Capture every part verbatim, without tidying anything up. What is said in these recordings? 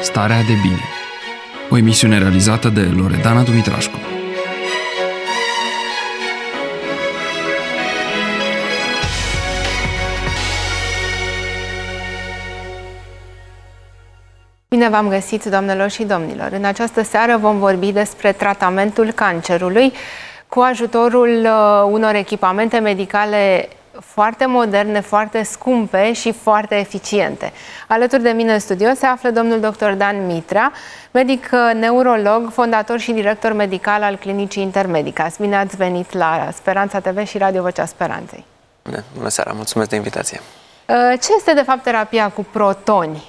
Starea de bine. O emisiune realizată de Loredana Dumitrașcu. Bine v-am găsit, doamnelor și domnilor! În această seară vom vorbi despre tratamentul cancerului cu ajutorul unor echipamente medicale foarte moderne, foarte scumpe și foarte eficiente. Alături de mine în studio se află domnul doctor Dan Mitra, medic neurolog, fondator și director medical al Clinicii Intermedicas. Bine ați venit la Speranța T V și Radio Vocea Speranței. Bine, bună seara, mulțumesc de invitație. Ce este de fapt terapia cu protoni?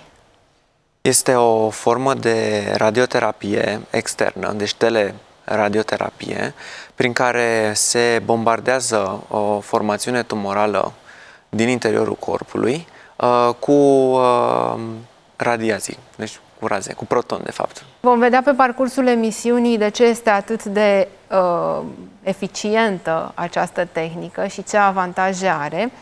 Este o formă de radioterapie externă, deci teleradioterapie, prin care se bombardează o formațiune tumorală din interiorul corpului uh, cu uh, radiații, deci cu raze, cu protoni, de fapt. Vom vedea pe parcursul emisiunii de ce este atât de uh, eficientă această tehnică și ce avantaje are.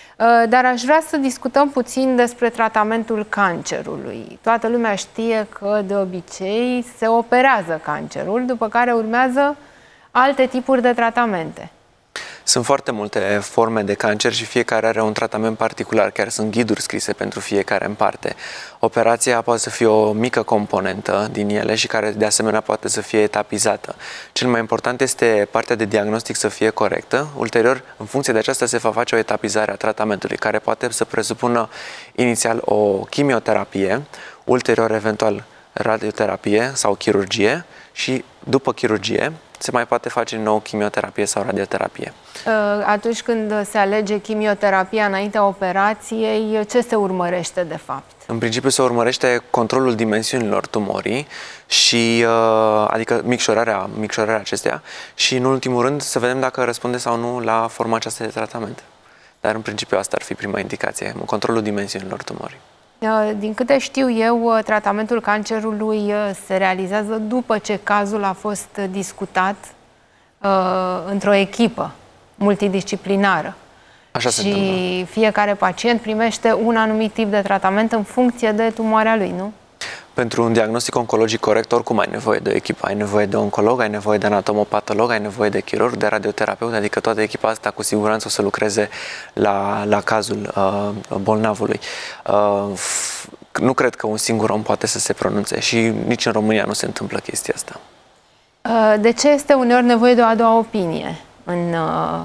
Dar aș vrea să discutăm puțin despre tratamentul cancerului. Toată lumea știe că de obicei se operează cancerul, după care urmează alte tipuri de tratamente. Sunt foarte multe forme de cancer și fiecare are un tratament particular, chiar sunt ghiduri scrise pentru fiecare în parte. Operația poate să fie o mică componentă din ele și care de asemenea poate să fie etapizată. Cel mai important este partea de diagnostic să fie corectă. Ulterior, în funcție de aceasta, se va face o etapizare a tratamentului, care poate să presupună inițial o chimioterapie, ulterior eventual radioterapie sau chirurgie și după chirurgie se mai poate face din nou chimioterapie sau radioterapie. Atunci când se alege chimioterapia înaintea operației, ce se urmărește de fapt? În principiu se urmărește controlul dimensiunilor tumorii și adică micșorarea, micșorarea acesteia și în ultimul rând să vedem dacă răspunde sau nu la forma aceasta de tratament. Dar în principiu asta ar fi prima indicație, controlul dimensiunilor tumorii. Din câte știu eu, tratamentul cancerului se realizează după ce cazul a fost discutat uh, într-o echipă multidisciplinară. Așa se și întâmplă. Fiecare pacient primește un anumit tip de tratament în funcție de tumoarea lui, nu? Pentru un diagnostic oncologic corect, oricum ai nevoie de o echipă. Ai nevoie de oncolog, ai nevoie de anatomopatolog, ai nevoie de chirurg, de radioterapeut, adică toată echipa asta cu siguranță o să lucreze la, la cazul uh, bolnavului. Uh, nu cred că un singur om poate să se pronunțe și nici în România nu se întâmplă chestia asta. Uh, de ce este uneori nevoie de o a doua opinie în uh,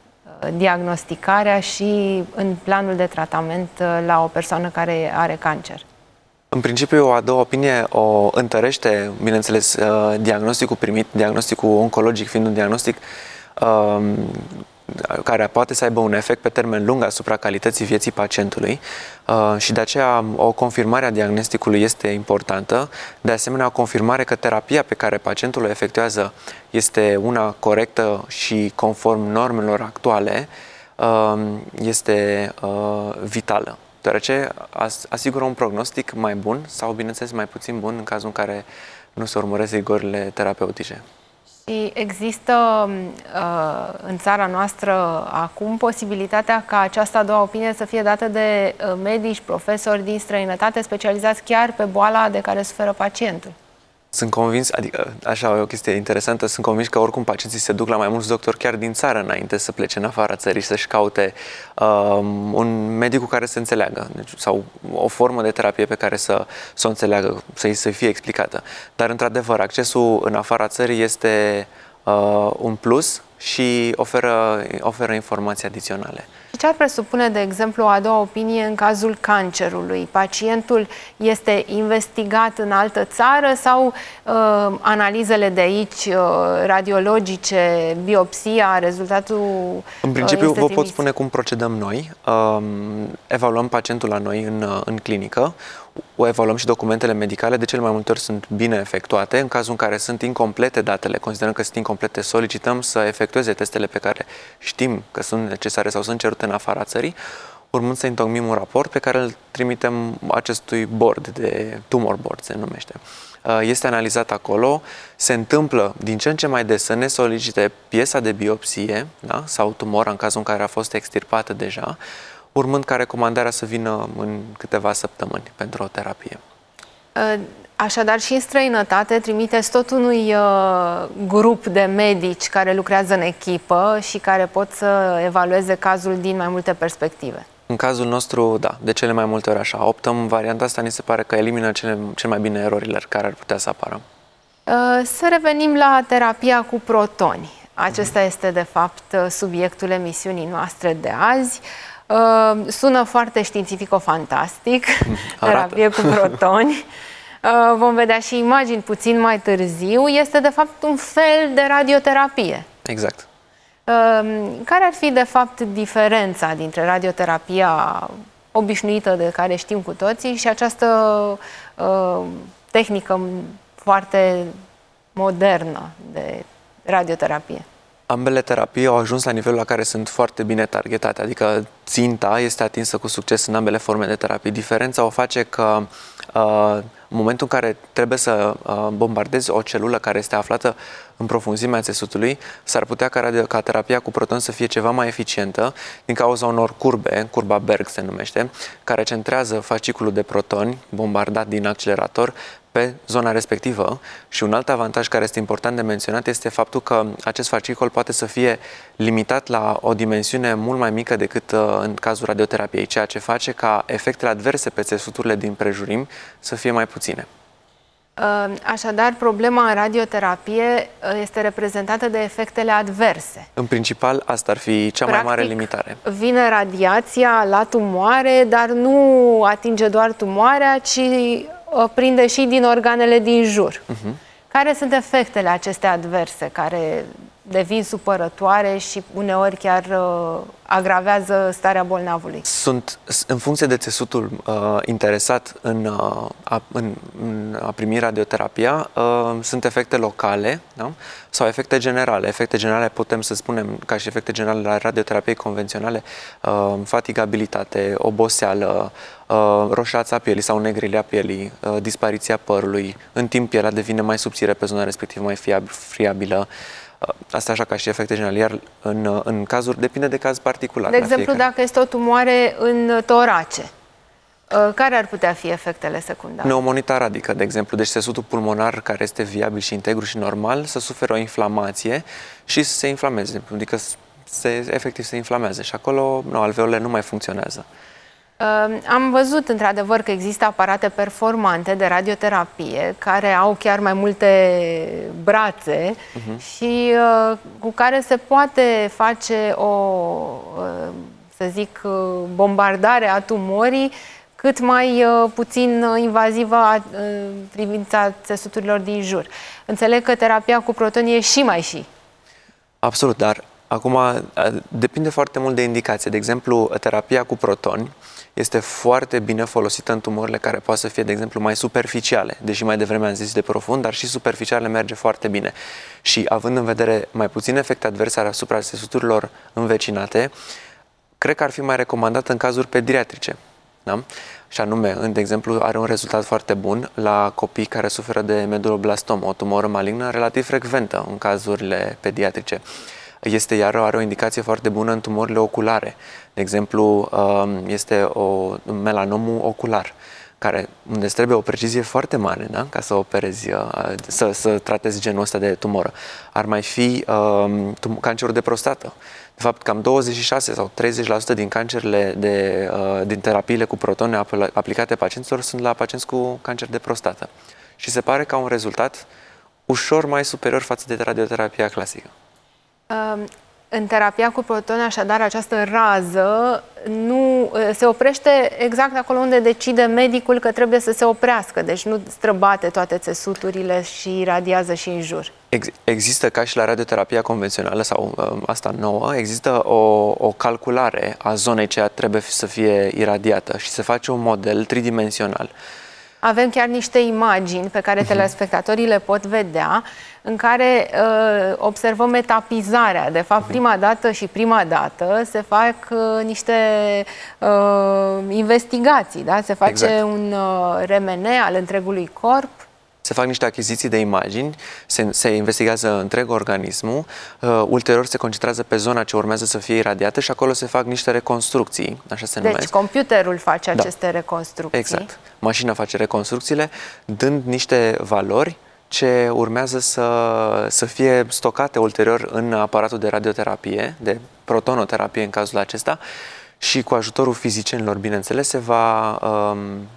diagnosticarea și în planul de tratament uh, la o persoană care are cancer? În principiu, o a doua opinie o întărește, bineînțeles, diagnosticul primit, diagnosticul oncologic fiind un diagnostic um, care poate să aibă un efect pe termen lung asupra calității vieții pacientului uh, și de aceea o confirmare a diagnosticului este importantă. De asemenea, o confirmare că terapia pe care pacientul o efectuează este una corectă și conform normelor actuale uh, este uh, vitală, deoarece asigură un prognostic mai bun sau, bineînțeles, mai puțin bun în cazul în care nu se urmăresc rigorile terapeutice. Și există uh, în țara noastră acum posibilitatea ca această a doua opinie să fie dată de uh, medici, profesori din străinătate specializați chiar pe boala de care suferă pacientul. Sunt convins, adică așa e o chestie interesantă, sunt convins că oricum pacienții se duc la mai mulți doctori chiar din țară înainte să plece în afara țării, să-și caute uh, un medic cu care să înțeleagă, deci, sau o formă de terapie pe care să, să o înțeleagă, să-i să fie explicată. Dar, într-adevăr, accesul în afara țării este uh, un plus și oferă, oferă informații adiționale. Ce ar presupune, de exemplu, o a doua opinie în cazul cancerului? Pacientul este investigat în altă țară sau uh, analizele de aici, uh, radiologice, biopsia, rezultatul În principiu, uh, vă pot spune cum procedăm noi. Uh, evaluăm pacientul la noi în, în clinică, o evaluăm și documentele medicale, de cele mai multe ori sunt bine efectuate. În cazul în care sunt incomplete datele, considerăm că sunt incomplete, solicităm să efectueze testele pe care știm că sunt necesare sau sunt cerute în afara țării, urmând să întocmim un raport pe care îl trimitem acestui board, de tumor board se numește. Este analizat acolo, se întâmplă din ce în ce mai des să ne solicite piesa de biopsie, da? Sau tumora în cazul în care a fost extirpată deja, urmând ca recomandarea să vină în câteva săptămâni pentru o terapie. Așadar, și în străinătate trimiteți tot unui uh, grup de medici care lucrează în echipă și care pot să evalueze cazul din mai multe perspective. În cazul nostru, da, de cele mai multe ori așa. Optăm varianta asta, ni se pare că elimină cele, cel mai bine erorile care ar putea să apară. Uh, să revenim la terapia cu protoni. Acesta este, de fapt, subiectul emisiunii noastre de azi. Uh, sună foarte științifico-fantastic, terapie cu protoni. Uh, vom vedea și imagini puțin mai târziu. Este, de fapt, un fel de radioterapie. Exact. Uh, care ar fi, de fapt, diferența dintre radioterapia obișnuită, de care știm cu toții, și această uh, tehnică foarte modernă de radioterapie? Ambele terapii au ajuns la nivelul la care sunt foarte bine targetate, adică ținta este atinsă cu succes în ambele forme de terapie. Diferența o face că uh, în momentul în care trebuie să uh, bombardezi o celulă care este aflată în profunzimea țesutului, s-ar putea ca, radio, ca terapia cu proton să fie ceva mai eficientă din cauza unor curbe, curba Berg se numește, care centrează fasciculul de protoni bombardat din accelerator pe zona respectivă. Și un alt avantaj care este important de menționat este faptul că acest fascicol poate să fie limitat la o dimensiune mult mai mică decât uh, în cazul radioterapiei, ceea ce face ca efectele adverse pe țesuturile din prejurim să fie mai puține. Așadar, problema în radioterapie este reprezentată de efectele adverse. În principal, asta ar fi cea Practic, mai mare limitare. Vine radiația la tumoare, dar nu atinge doar tumoarea, ci prinde și din organele din jur. Uh-huh. Care sunt efectele acestea adverse, care devin supărătoare și uneori chiar uh, agravează starea bolnavului? Sunt, în funcție de țesutul uh, interesat în, uh, a, în, în a primi radioterapia, uh, sunt efecte locale, da? Sau efecte generale. Efecte generale putem să spunem, ca și efecte generale la radioterapiei convenționale, uh, fatigabilitate, oboseală, uh, roșața pielii sau negrilea pielii, uh, dispariția părului, în timp pielea devine mai subțire pe zona respectivă, mai friabilă. Asta așa ca și efecte generale, iar în, în cazuri, depinde de caz particular. De exemplu, fiecare. Dacă este o tumoare în torace, care ar putea fi efectele secundare? Pneumonita radică, de exemplu, deci țesutul pulmonar care este viabil și integru și normal să suferă o inflamație și să se inflameze, adică se, efectiv se inflamează și acolo no, alveolele nu mai funcționează. Am văzut, într-adevăr, că există aparate performante de radioterapie care au chiar mai multe brațe uh-huh. și uh, cu care se poate face o, uh, să zic, bombardare a tumorii cât mai uh, puțin invazivă în uh, privința țesuturilor din jur. Înțeleg că terapia cu protoni e și mai și. Absolut, dar acum depinde foarte mult de indicație. De exemplu, terapia cu protoni este foarte bine folosită în tumorile care poate să fie, de exemplu, mai superficiale, deși mai devreme am zis de profund, dar și superficiale merge foarte bine. Și având în vedere mai puține efecte adverse asupra țesuturilor învecinate, cred că ar fi mai recomandat în cazuri pediatrice. Da? Și anume, de exemplu, are un rezultat foarte bun la copii care suferă de meduloblastomă, o tumoră malignă relativ frecventă în cazurile pediatrice. Este iar are o indicație foarte bună în tumorile oculare. De exemplu, este o melanomul ocular, care, unde îți trebuie o precizie foarte mare, da? Ca să operezi, să, să tratezi genul ăsta de tumoră. Ar mai fi um, cancerul de prostată. De fapt, cam douăzeci și șase sau treizeci la sută din cancerele de, uh, din terapiile cu protone aplicate pacienților sunt la pacienți cu cancer de prostată. Și se pare că au un rezultat ușor mai superior față de radioterapia clasică. În terapia cu protoni, așadar, această rază nu se oprește exact acolo unde decide medicul că trebuie să se oprească, deci nu străbate toate țesuturile și radiază și în jur. Ex există, ca și la radioterapia convențională sau uh, asta nouă, există o, o calculare a zonei ce trebuie să fie iradiată și se face un model tridimensional. Avem chiar niște imagini pe care telespectatorii le pot vedea, în care uh, observăm etapizarea. De fapt, prima dată și prima dată se fac uh, niște uh, investigații, da? Se face exact. un uh, R M N al întregului corp. se fac niște achiziții de imagini, se, se investigează întreg organismul, uh, ulterior se concentrează pe zona ce urmează să fie iradiată și acolo se fac niște reconstrucții, așa se deci, numesc. computerul face Da. aceste reconstrucții. Exact. Mașina face reconstrucțiile, dând niște valori ce urmează să, să fie stocate ulterior în aparatul de radioterapie, de protonoterapie în cazul acesta, și cu ajutorul fizicienilor, bineînțeles, se va, um,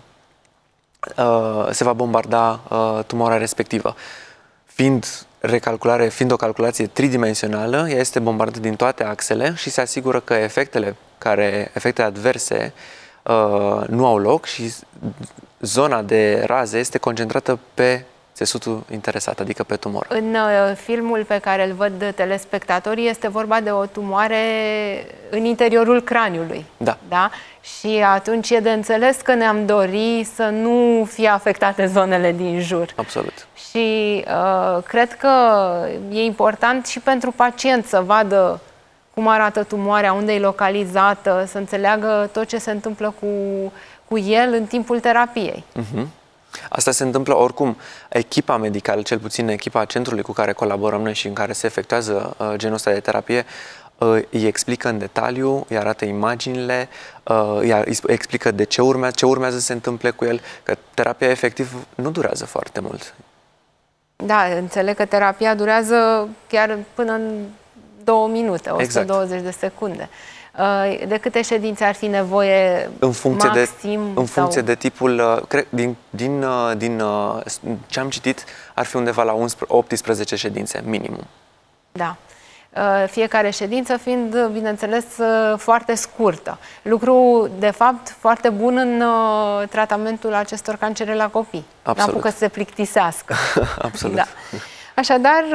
uh, se va bombarda uh, tumora respectivă. Fiind, recalculare, fiind o calculație tridimensională, ea este bombardată din toate axele și se asigură că efectele, care, efecte adverse uh, nu au loc și zona de raze este concentrată pe țesutul interesat, adică pe tumor. În uh, filmul pe care îl văd telespectatorii este vorba de o tumoare în interiorul craniului. Da. Da? Și atunci e de înțeles că ne-am dori să nu fie afectate zonele din jur. Absolut. Și uh, cred că e important și pentru pacient să vadă cum arată tumoarea, unde e localizată, să înțeleagă tot ce se întâmplă cu, cu el în timpul terapiei. Uh-huh. Asta se întâmplă oricum. Echipa medicală, cel puțin echipa centrului cu care colaborăm noi și în care se efectuează uh, genul ăsta de terapie, uh, îi explică în detaliu, îi arată imaginile, uh, îi explică de ce urmează, ce urmează să se întâmple cu el, că terapia efectiv nu durează foarte mult. Da, înțeleg că terapia durează chiar până în două minute, o sută douăzeci de secunde. De câte ședințe ar fi nevoie în funcție maxim? De, în funcție sau... de tipul, cred, din, din, din ce am citit, ar fi undeva la optsprezece ședințe, minimum. Da. Fiecare ședință fiind, bineînțeles, foarte scurtă. Lucru, de fapt, foarte bun în tratamentul acestor cancere la copii. N-apucă să se plictisească. Absolut. Da. Așadar,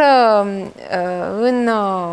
în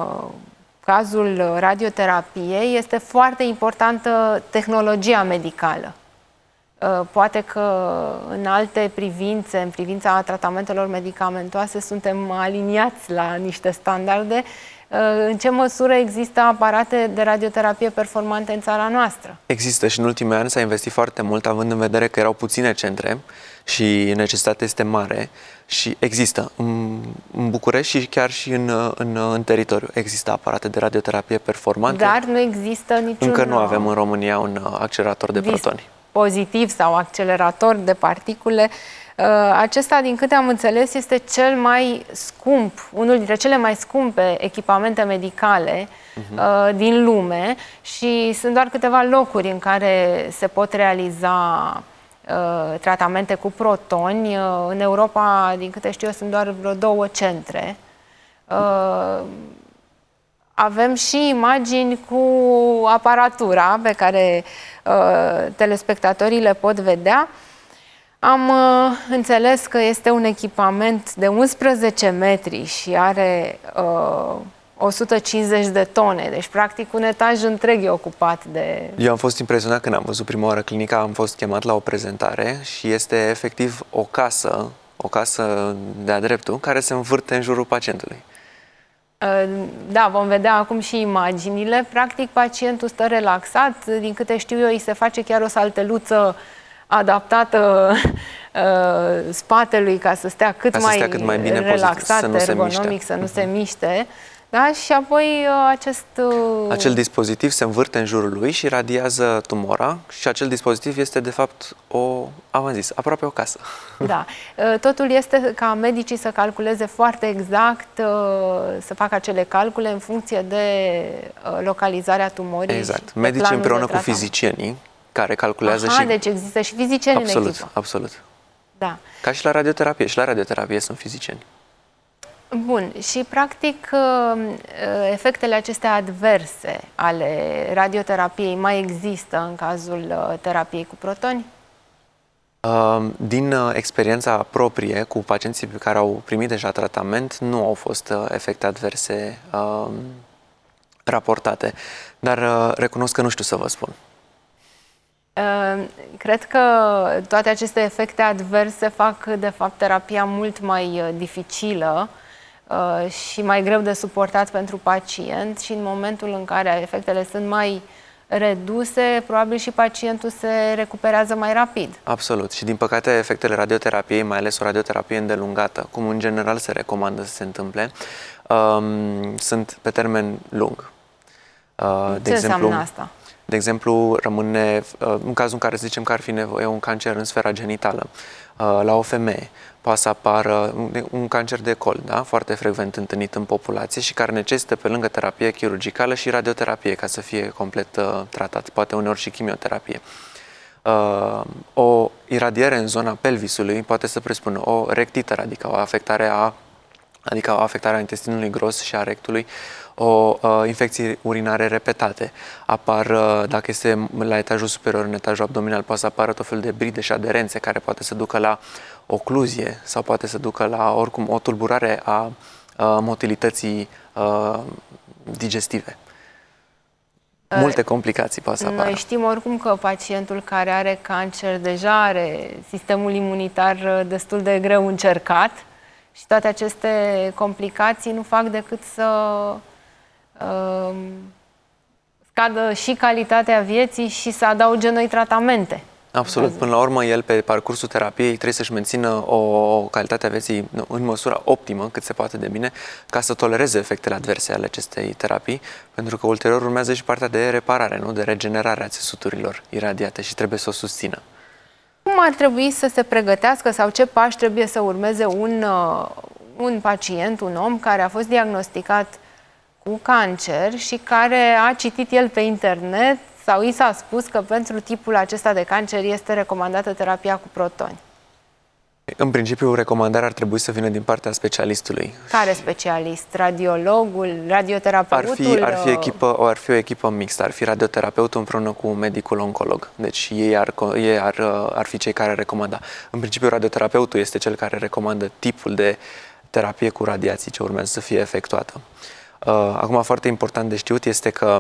cazul radioterapiei este foarte importantă tehnologia medicală. Poate că în alte privințe, în privința tratamentelor medicamentoase, suntem aliniați la niște standarde. În ce măsură există aparate de radioterapie performante în țara noastră? Există și în ultimii ani s-a investit foarte mult, având în vedere că erau puține centre și necesitatea este mare. Și există în, în București și chiar și în, în, în teritoriu. Există aparate de radioterapie performante. Dar nu există niciun... Încă nu avem în România un accelerator de protoni. Pozitiv sau accelerator de particule. Acesta, din câte am înțeles, este cel mai scump, unul dintre cele mai scumpe echipamente medicale uh-huh. din lume și sunt doar câteva locuri în care se pot realiza uh, tratamente cu protoni. Uh, în Europa, din câte știu eu, sunt doar vreo două centre. Uh, avem și imagini cu aparatura pe care uh, telespectatorii le pot vedea. Am uh, înțeles că este un echipament de unsprezece metri și are uh, o sută cincizeci de tone, deci practic un etaj întreg e ocupat de... Eu am fost impresionat când am văzut prima oară clinica, am fost chemat la o prezentare și este efectiv o casă, o casă de-a dreptul, care se învârte în jurul pacientului. Uh, da, vom vedea acum și imaginile. Practic pacientul stă relaxat, din câte știu eu îi se face chiar o salteluță adaptată uh, spatelui ca să stea cât, ca mai, să stea cât mai bine relaxat, pozitiv, să nu ergonomic, se să nu uh-huh. se miște. Da? Și apoi uh, acest... Uh... Acel dispozitiv se învârte în jurul lui și radiază tumora și acel dispozitiv este de fapt o, am zis, aproape o casă. Da. Uh, totul este ca medicii să calculeze foarte exact, uh, să facă acele calcule în funcție de uh, localizarea tumorii. Exact. Medicii împreună cu fizicienii care calculează. Aha, și... deci există și fizicieni absolut, în echipă. Absolut. Da. Ca și la radioterapie. Și la radioterapie sunt fizicieni. Bun. Și, practic, efectele acestea adverse ale radioterapiei mai există în cazul terapiei cu protoni? Din experiența proprie cu pacienții care au primit deja tratament, nu au fost efecte adverse raportate. Dar recunosc că nu știu să vă spun. Cred că toate aceste efecte adverse fac, de fapt, terapia mult mai dificilă și mai greu de suportat pentru pacient și în momentul în care efectele sunt mai reduse, probabil și pacientul se recuperează mai rapid. Absolut. Și din păcate efectele radioterapiei, mai ales o radioterapie îndelungată, cum în general se recomandă să se întâmple, um, sunt pe termen lung. Uh, Ce de exemplu, înseamnă asta? De exemplu, rămâne, uh, în cazul în care zicem că ar fi nevoie un cancer în sfera genitală, uh, la o femeie, poate să apară un, un cancer de col, da? Foarte frecvent întâlnit în populație și care necesită pe lângă terapie chirurgicală și radioterapie ca să fie complet uh, tratat, poate uneori și chimioterapie. Uh, o iradiere în zona pelvisului poate să presupună o rectită, adică o afectare a, adică o afectare a intestinului gros și a rectului, o uh, infecții urinare repetate. Apar, uh, dacă este la etajul superior, în etajul abdominal, poate să apară tot fel de bride și aderențe care poate să ducă la ocluzie sau poate să ducă la, oricum, o tulburare a uh, motilității uh, digestive. Multe complicații poate să apară. Noi știm oricum că pacientul care are cancer deja are sistemul imunitar destul de greu încercat și toate aceste complicații nu fac decât să uh, scadă și calitatea vieții și să adauge noi tratamente. Absolut. Până la urmă, el, pe parcursul terapiei, trebuie să-și mențină o calitate a vieții în măsura optimă, cât se poate de bine, ca să tolereze efectele adverse ale acestei terapii, pentru că ulterior urmează și partea de reparare, nu? De regenerare a țesuturilor iradiate și trebuie să o susțină. Cum ar trebui să se pregătească sau ce pași trebuie să urmeze un, uh, un pacient, un om care a fost diagnosticat cu cancer și care a citit el pe internet sau i s-a spus că pentru tipul acesta de cancer este recomandată terapia cu protoni? În principiu, recomandarea ar trebui să vină din partea specialistului. Care specialist? Radiologul? Radioterapeutul? Ar fi, ar fi, echipă, ar fi o echipă mixtă, ar fi radioterapeutul împreună cu medicul oncolog. Deci ei ar, ei ar, ar fi cei care recomanda. În principiu, radioterapeutul este cel care recomandă tipul de terapie cu radiații ce urmează să fie efectuată. Acum, foarte important de știut este că,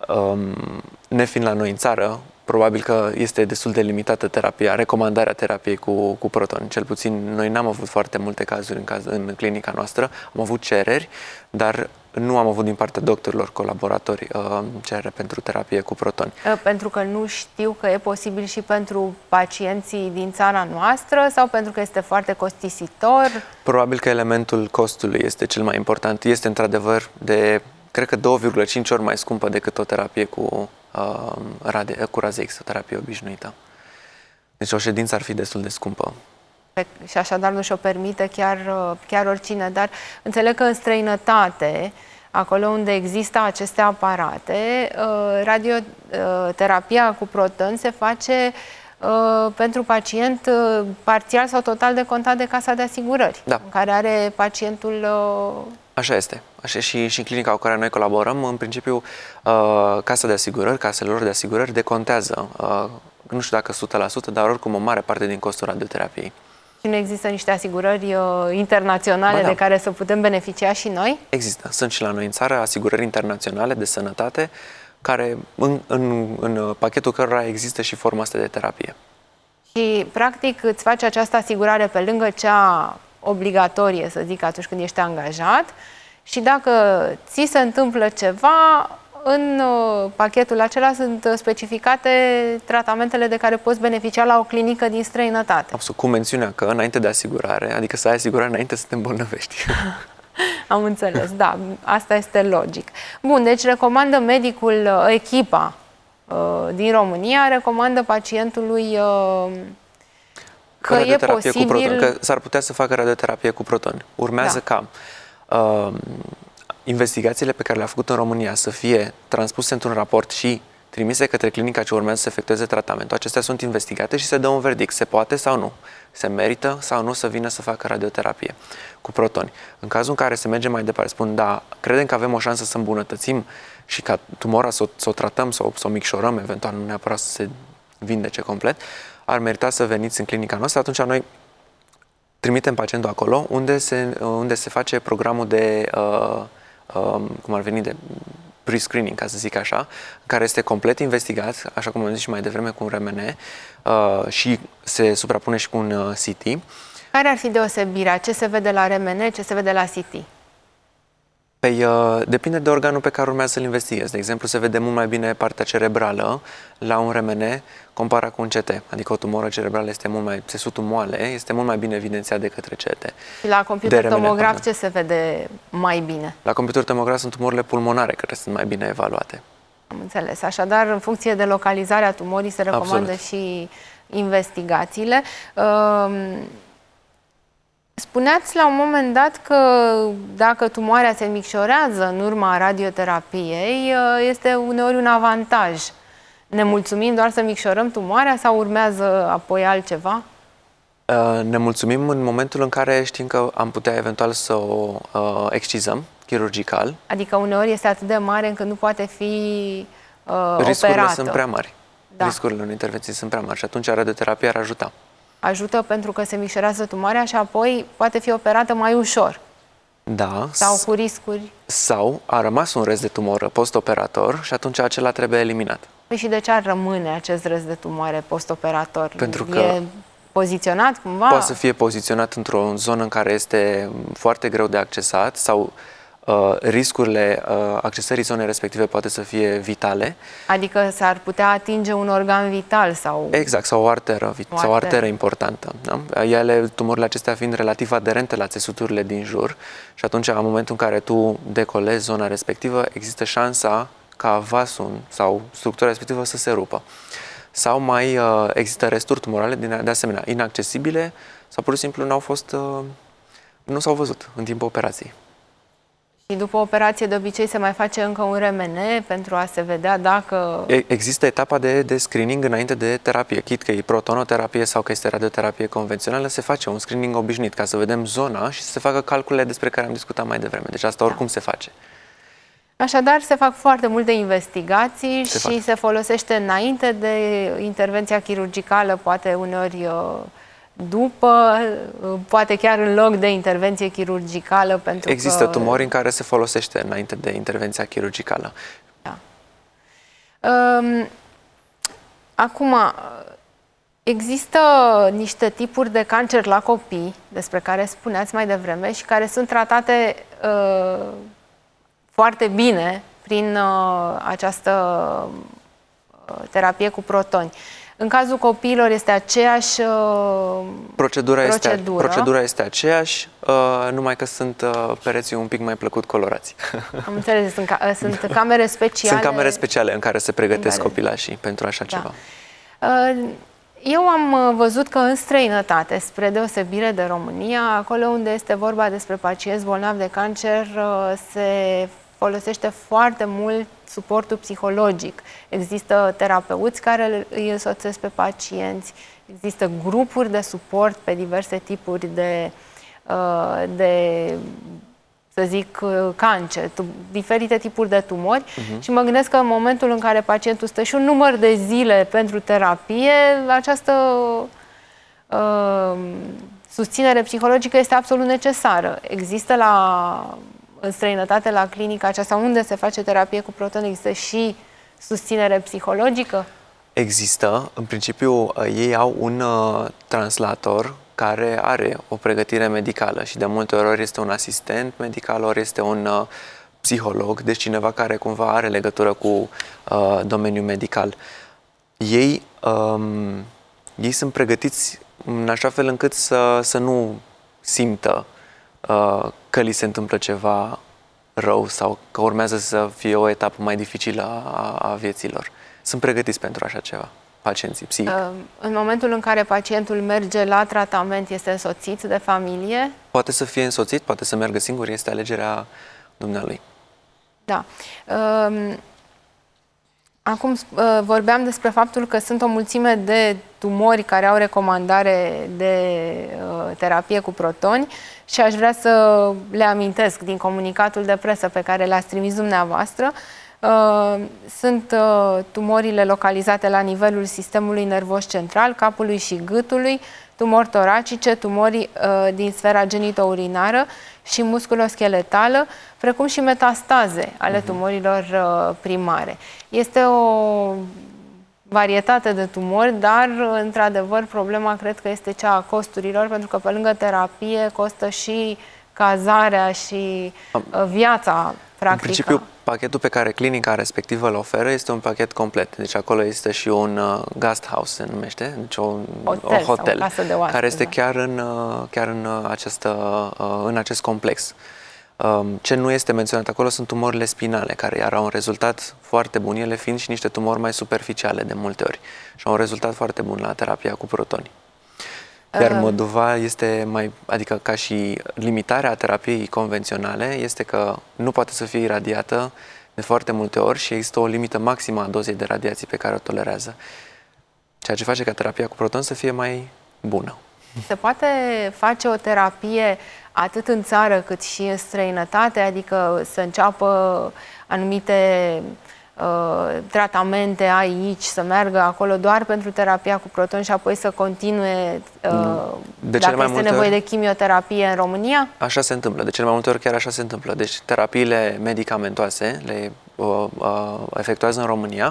nefiind la noi în țară, probabil că este destul de limitată terapia, recomandarea terapiei cu, cu proton. Cel puțin noi n-am avut foarte multe cazuri în, caz, în clinica noastră, am avut cereri, dar nu am avut din partea doctorilor colaboratori uh, cerere pentru terapie cu proton. Pentru că nu știu că e posibil și pentru pacienții din țara noastră sau pentru că este foarte costisitor? Probabil că elementul costului este cel mai important. Este într-adevăr de, cred că două virgulă cinci ori mai scumpă decât o terapie cu Uh, radi cu raze X, o terapie obișnuită. Deci o ședință ar fi destul de scumpă. Și așadar nu și-o permite chiar, chiar oricine, dar înțeleg că în străinătate, acolo unde există aceste aparate, radioterapia cu proton se face pentru pacient parțial sau total decontat de casa de asigurări, da, în care are pacientul... Așa este. Așa și, și în clinica cu care noi colaborăm, în principiu, uh, casa de asigurări, casele lor de asigurări decontează, uh, nu știu dacă o sută la sută, dar oricum o mare parte din costul radioterapiei. Și nu există niște asigurări uh, internaționale da. de care să putem beneficia și noi? Există. Sunt și la noi în țară asigurări internaționale de sănătate, care în, în, în pachetul cărora există și forma asta de terapie. Și, practic, îți faci această asigurare pe lângă cea obligatorie, să zic, atunci când ești angajat, și dacă ți se întâmplă ceva, în pachetul acela sunt specificate tratamentele de care poți beneficia la o clinică din străinătate. Absolut, cu mențiunea că înainte de asigurare, adică să ai asigurare înainte să te îmbolnăvești. Am înțeles, da, asta este logic. Bun, deci recomandă medicul, echipa din România, recomandă pacientului că e posibil... cu proton, că s-ar putea să facă radioterapie cu proton. Urmează da. ca uh, investigațiile pe care le-a făcut în România să fie transpuse într-un raport și trimise către clinica ce urmează să efectueze tratamentul. Acestea sunt investigate și se dă un verdict. Se poate sau nu? Se merită sau nu să vină să facă radioterapie cu protoni. În cazul în care se merge mai departe, spun, da, credem că avem o șansă să îmbunătățim și ca tumora să o, să o tratăm, să o, să o micșorăm, eventual nu neapărat să se vindece complet, ar merita să veniți în clinica noastră, atunci noi trimitem pacientul acolo unde se, unde se face programul de, uh, uh, cum ar veni, de pre-screening, ca să zic așa, care este complet investigat, așa cum am zis și mai devreme, cu un R M N uh, și se suprapune și cu un uh, C T. Care ar fi deosebirea? Ce se vede la R M N, ce se vede la C T? Păi, uh, depinde de organul pe care urmează să-l investighezi. De exemplu, se vede mult mai bine partea cerebrală la un R M N comparat cu un C T. Adică o tumoră cerebrală este mult mai, țesutul moale, este mult mai bine evidențiat de către C T. Și la computer tomograf ce se vede mai bine? La computer tomograf sunt tumorile pulmonare care sunt mai bine evaluate. Am înțeles. Așadar, în funcție de localizarea tumorii se recomandă Absolut. și investigațiile. Spuneați la un moment dat că dacă tumoarea se micșorează în urma radioterapiei, este uneori un avantaj. Ne mulțumim doar să micșorăm tumoarea sau urmează apoi altceva? Ne mulțumim în momentul în care știm că am putea eventual să o excizăm chirurgical. Adică uneori este atât de mare încât nu poate fi uh, Riscurile operată. sunt prea mari. Da. Riscurile în intervenții sunt prea mari și atunci radioterapia ar ajuta. Ajută pentru că se micșorează tumoarea și apoi poate fi operată mai ușor. Da. Sau cu riscuri. Sau a rămas un rest de tumoră post-operator și atunci acela trebuie eliminat. Păi și de ce ar rămâne acest rest de tumoare post-operator? Pentru că e poziționat cumva? Poate să fie poziționat într-o zonă în care este foarte greu de accesat sau uh, riscurile uh, accesării zonei respective poate să fie vitale. Adică s-ar putea atinge un organ vital sau... Exact, sau o arteră, o sau o arteră importantă. Da? Ele, tumorile acestea fiind relativ aderente la țesuturile din jur și atunci, în momentul în care tu decolezi zona respectivă, există șansa ca vasul sau structura respectivă să se rupă. Sau mai uh, există resturi tumorale, din, de asemenea, inaccesibile sau pur și simplu n-au fost, uh, nu s-au văzut în timpul operației. Și după operație de obicei se mai face încă un R M N pentru a se vedea dacă... Există etapa de, de screening înainte de terapie. Chit că e protonoterapie sau că este radioterapie convențională, se face un screening obișnuit ca să vedem zona și să se facă calculele despre care am discutat mai devreme. Deci asta oricum da. se face. Așadar, se fac foarte multe investigații se și fac. se folosește înainte de intervenția chirurgicală, poate uneori după, poate chiar în loc de intervenție chirurgicală. Pentru Există că... tumori în care se folosește înainte de intervenția chirurgicală. Da. Acum, există niște tipuri de cancer la copii, despre care spuneați mai devreme, și care sunt tratate uh, foarte bine prin uh, această uh, terapie cu protoni. În cazul copiilor este aceeași uh, procedura, procedură. Este, procedura este aceeași, uh, numai că sunt uh, pereții un pic mai plăcut colorați. Am înțeles, sunt, ca, sunt camere speciale. Sunt camere speciale în care se pregătesc care... copilașii pentru așa da. ceva. Uh, Eu am văzut că în străinătate, spre deosebire de România, acolo unde este vorba despre pacienți bolnavi de cancer, se folosește foarte mult suportul psihologic. Există terapeuți care îi însoțesc pe pacienți, există grupuri de suport pe diverse tipuri de, de să zic, cancer, diferite tipuri de tumori uh-huh. și mă gândesc că în momentul în care pacientul stă și un număr de zile pentru terapie, această uh, susținere psihologică este absolut necesară. Există la, în străinătate, la clinica aceasta unde se face terapie cu proton, există și susținere psihologică? Există. În principiu, ei au un uh, translator care are o pregătire medicală și de multe ori este un asistent medical, ori este un uh, psiholog, deci cineva care cumva are legătură cu uh, domeniul medical. Ei, um, ei sunt pregătiți în așa fel încât să, să nu simtă uh, că li se întâmplă ceva rău sau că urmează să fie o etapă mai dificilă a, a vieților. Sunt pregătiți pentru așa ceva. Pacienții, psihic. În momentul în care pacientul merge la tratament, este însoțit de familie? Poate să fie însoțit, poate să meargă singur, este alegerea dumnealui. Da. Acum vorbeam despre faptul că sunt o mulțime de tumori care au recomandare de terapie cu protoni și aș vrea să le amintesc din comunicatul de presă pe care l-ați trimis dumneavoastră. Uh, sunt uh, tumorile localizate la nivelul sistemului nervos central, capului și gâtului, tumori toracice, tumori uh, din sfera genitourinară și musculoscheletală, precum și metastaze ale tumorilor uh, primare. Este o varietate de tumori, dar, într-adevăr, problema cred că este cea a costurilor, pentru că pe lângă terapie costă și cazarea și viața practică. În principiu, pachetul pe care clinica respectivă îl oferă este un pachet complet. Deci acolo este și un uh, guest house, se numește, deci un hotel, o hotel casă de oaspeți, care este da. chiar în, uh, chiar în, uh, această, uh, în acest complex. Um, ce nu este menționat acolo sunt tumorile spinale, care iar au un rezultat foarte bun, ele fiind și niște tumori mai superficiale de multe ori și au un rezultat foarte bun la terapia cu protoni. Iar Măduva este mai, adică ca și limitarea terapiei convenționale, este că nu poate să fie iradiată de foarte multe ori și există o limită maximă a dozei de radiații pe care o tolerează. Ceea ce face ca terapia cu proton să fie mai bună. Se poate face o terapie atât în țară cât și în străinătate, adică să înceapă anumite uh, tratamente aici, să meargă acolo doar pentru terapia cu proton și apoi să continue uh, de dacă mai este nevoie ori, de chimioterapie în România? Așa se întâmplă. De cele mai multe ori chiar așa se întâmplă. Deci terapiile medicamentoase le uh, uh, efectuează în România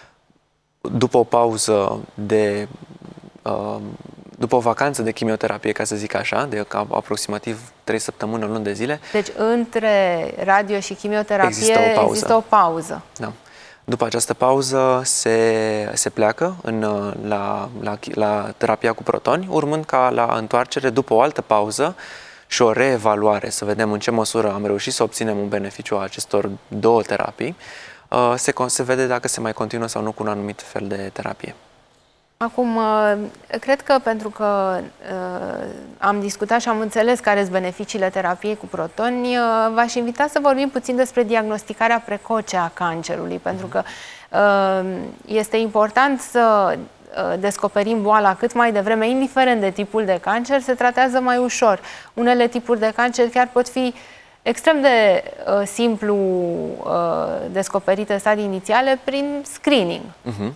după o pauză de uh, după o vacanță de chimioterapie, ca să zic așa, de aproximativ trei săptămâni, o lună de zile. Deci între radio și chimioterapie există o pauză. Există o pauză. Da. După această pauză se, se pleacă în, la, la, la terapia cu protoni, urmând ca la întoarcere, după o altă pauză și o reevaluare, să vedem în ce măsură am reușit să obținem un beneficiu a acestor două terapii, se, se vede dacă se mai continuă sau nu cu un anumit fel de terapie. Acum, cred că pentru că uh, am discutat și am înțeles care sunt beneficiile terapiei cu protoni, uh, v-aș invita să vorbim puțin despre diagnosticarea precoce a cancerului, pentru că uh, este important să uh, descoperim boala cât mai devreme, indiferent de tipul de cancer, se tratează mai ușor. Unele tipuri de cancer chiar pot fi extrem de uh, simplu uh, descoperite în stadii inițiale prin screening. Uh-huh.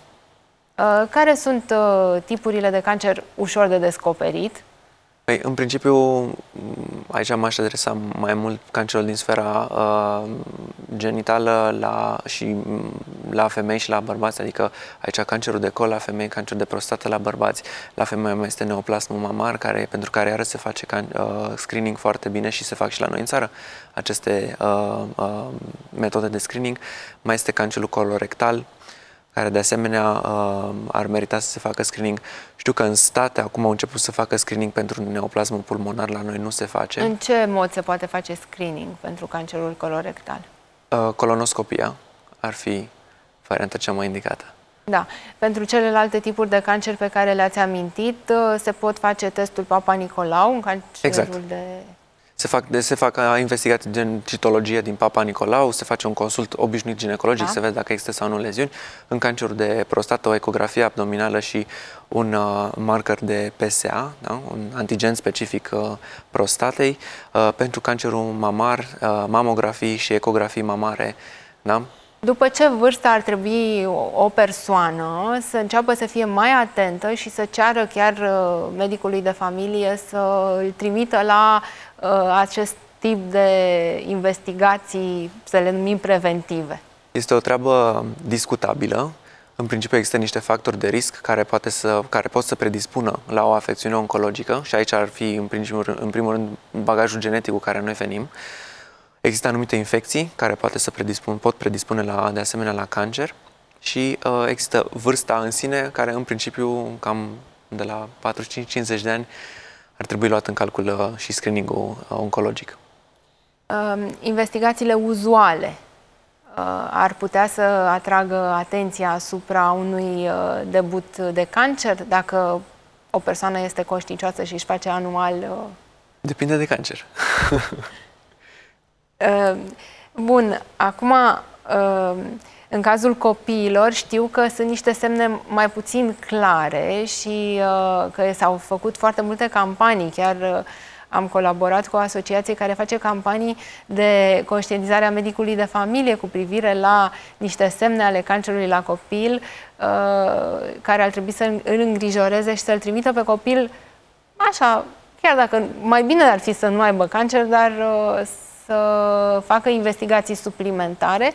Care sunt uh, tipurile de cancer ușor de descoperit? Păi, în principiu, aici m-aș adresa mai mult cancerul din sfera uh, genitală la, și la femei și la bărbați, adică aici cancerul de col la femei, cancerul de prostată la bărbați, la femei mai este neoplasmul mamar, care, pentru care iară se face can, uh, screening foarte bine și se fac și la noi în țară aceste uh, uh, metode de screening. Mai este cancerul colorectal, care de asemenea uh, ar merita să se facă screening. Știu că în state acum au început să facă screening pentru neoplasmul pulmonar, la noi nu se face. În ce mod se poate face screening pentru cancerul colorectal? Uh, colonoscopia ar fi varianta cea mai indicată. Da. Pentru celelalte tipuri de cancer pe care le-ați amintit, uh, se pot face testul Papa Nicolau, în cancerul exact. de... Se fac, de, se fac investigații gen citologie din Papa Nicolau, se face un consult obișnuit ginecologic, da. Se vede dacă există sau nu leziuni. În cancerul de prostată, o ecografie abdominală și un uh, marker de P S A, da? Un antigen specific uh, prostatei. Uh, pentru cancerul mamar, uh, mamografii și ecografii mamare. Da? După ce vârstă ar trebui o persoană să înceapă să fie mai atentă și să ceară chiar medicului de familie să îl trimită la uh, acest tip de investigații, să le numim preventive? Este o treabă discutabilă. În principiu există niște factori de risc care, poate să, care pot să predispună la o afecțiune oncologică și aici ar fi în primul, în primul rând bagajul genetic cu care noi venim. Există anumite infecții care poate să predispun, pot predispune la, de asemenea la cancer și uh, există vârsta în sine care în principiu cam de la patruzeci și cinci cincizeci de ani ar trebui luat în calcul uh, și screening-ul uh, oncologic. Uh, investigațiile uzuale uh, ar putea să atragă atenția asupra unui uh, debut de cancer dacă o persoană este conștiincioasă și își face anual... Uh... Depinde de cancer. Bun, acum, în cazul copiilor, știu că sunt niște semne mai puțin clare și că s-au făcut foarte multe campanii. Chiar am colaborat cu o asociație care face campanii de conștientizare a medicului de familie cu privire la niște semne ale cancerului la copil, care ar trebui să îl îngrijoreze și să-l trimită pe copil așa, chiar dacă mai bine ar fi să nu aibă cancer, dar să facă investigații suplimentare.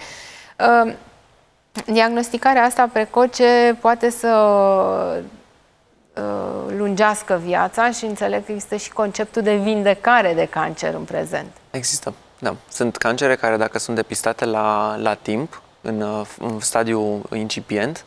Diagnosticarea asta precoce poate să lungească viața și înțeleg că există și conceptul de vindecare de cancer în prezent. Există, da. Sunt cancere care, dacă sunt depistate la, la timp, în, în stadiu incipient,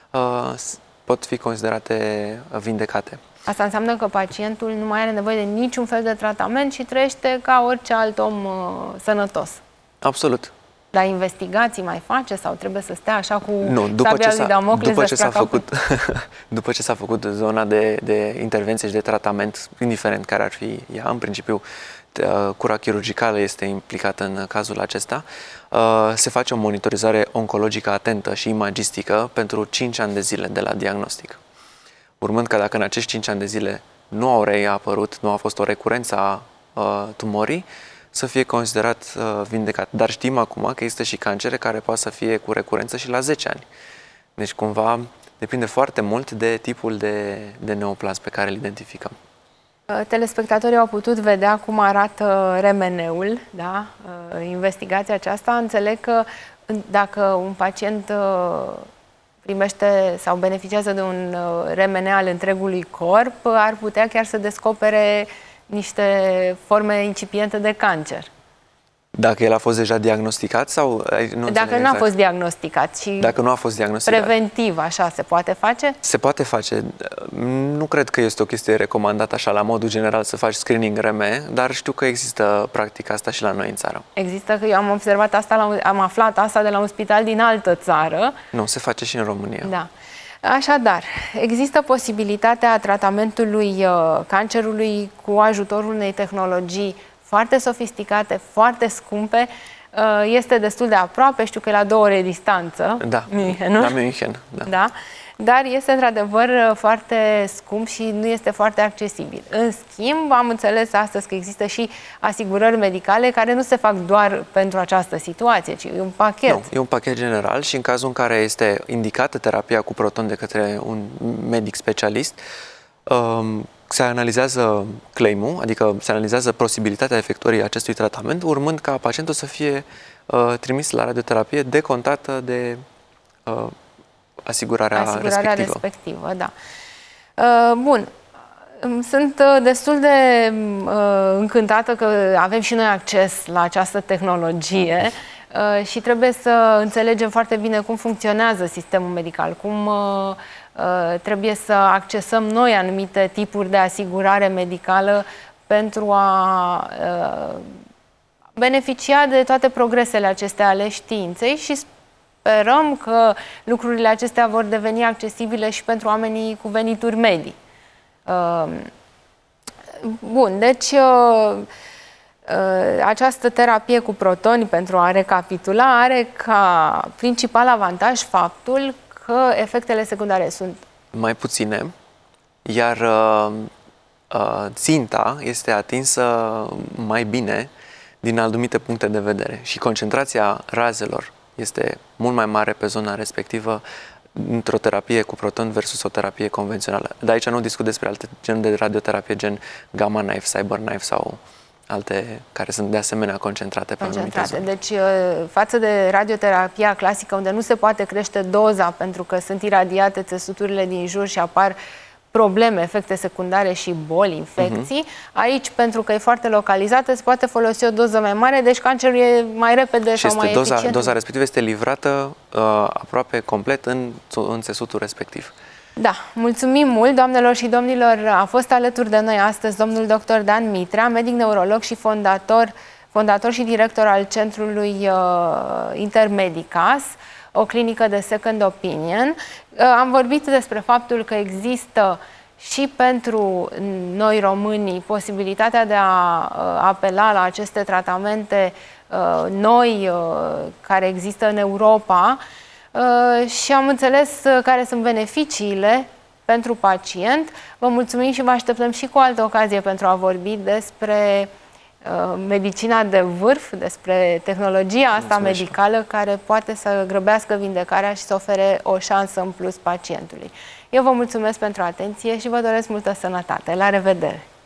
pot fi considerate vindecate. Asta înseamnă că pacientul nu mai are nevoie de niciun fel de tratament și trăiește ca orice alt om uh, sănătos. Absolut. Dar investigații mai face sau trebuie să stea așa cu nu, după sabia ce lui Damocles după ce s-a capul? făcut După ce s-a făcut zona de, de intervenție și de tratament, indiferent care ar fi ea, în principiu cura chirurgicală este implicată în cazul acesta, se face o monitorizare oncologică atentă și imagistică pentru cinci ani de zile de la diagnostic. Urmând ca dacă în acești cinci ani de zile nu au reapărut, nu a fost o recurență a tumorii, să fie considerat uh, vindecat. Dar știm acum că există și cancere care poate să fie cu recurență și la zece ani. Deci cumva depinde foarte mult de tipul de, de neoplasm pe care îl identificăm. Telespectatorii au putut vedea cum arată R M N-ul, da? Investigația aceasta. Înțeleg că dacă un pacient primește sau beneficiază de un R M N al întregului corp, ar putea chiar să descopere niște forme incipiente de cancer. Dacă el a fost deja diagnosticat sau... Nu Dacă nu exact. a fost diagnosticat și Dacă nu a fost diagnosticat. preventiv, așa, se poate face? Se poate face. Nu cred că este o chestie recomandată așa la modul general să faci screening R M, dar știu că există practica asta și la noi în țară. Există, că eu am observat asta, la un, am aflat asta de la un spital din altă țară. Nu, se face și în România. Da. Așadar, există posibilitatea tratamentului uh, cancerului cu ajutorul unei tehnologii foarte sofisticate, foarte scumpe. Uh, este destul de aproape, știu că e la două ore distanță. Da, Münchenul. la München. Da. Da. Dar este într-adevăr foarte scump și nu este foarte accesibil. În schimb, am înțeles astăzi că există și asigurări medicale care nu se fac doar pentru această situație, ci e un pachet. Nu, e un pachet general și în cazul în care este indicată terapia cu proton de către un medic specialist, um, se analizează claim-ul, adică se analizează posibilitatea efectuării acestui tratament, urmând ca pacientul să fie uh, trimis la radioterapie decontată de uh, asigurarea, asigurarea respectivă. respectivă. Da. Uh, bun. Sunt uh, destul de uh, încântată că avem și noi acces la această tehnologie uh, și trebuie să înțelegem foarte bine cum funcționează sistemul medical, cum uh, uh, trebuie să accesăm noi anumite tipuri de asigurare medicală pentru a uh, beneficia de toate progresele acestea ale științei și sperăm că lucrurile acestea vor deveni accesibile și pentru oamenii cu venituri medii. Bun, deci această terapie cu protoni, pentru a recapitula, are ca principal avantaj faptul că efectele secundare sunt mai puține, iar ținta este atinsă mai bine din anumite puncte de vedere și concentrația razelor este mult mai mare pe zona respectivă într-o terapie cu proton versus o terapie convențională. De aici nu discut despre alte genuri de radioterapie, gen gamma knife, cyber knife sau alte care sunt de asemenea concentrate pe anumite zone. Deci, față de radioterapia clasică, unde nu se poate crește doza pentru că sunt iradiate țesuturile din jur și apar probleme, efecte secundare și boli, infecții. Uh-huh. Aici, pentru că e foarte localizată, se poate folosi o doză mai mare, deci cancerul e mai repede și sau mai doza, eficient. Doza respectivă este livrată uh, aproape complet în, în țesutul respectiv. Da, mulțumim mult, doamnelor și domnilor. A fost alături de noi astăzi domnul doctor Dan Mitrea, medic neurolog și fondator, fondator și director al Centrului uh, Intermedicas, o clinică de second opinion. Am vorbit despre faptul că există și pentru noi românii posibilitatea de a apela la aceste tratamente noi care există în Europa și am înțeles care sunt beneficiile pentru pacient. Vă mulțumim și vă așteptăm și cu altă ocazie pentru a vorbi despre medicina de vârf, despre tehnologia asta Mulțumesc. medicală care poate să grăbească vindecarea și să ofere o șansă în plus pacientului. Eu vă mulțumesc pentru atenție și vă doresc multă sănătate. La revedere!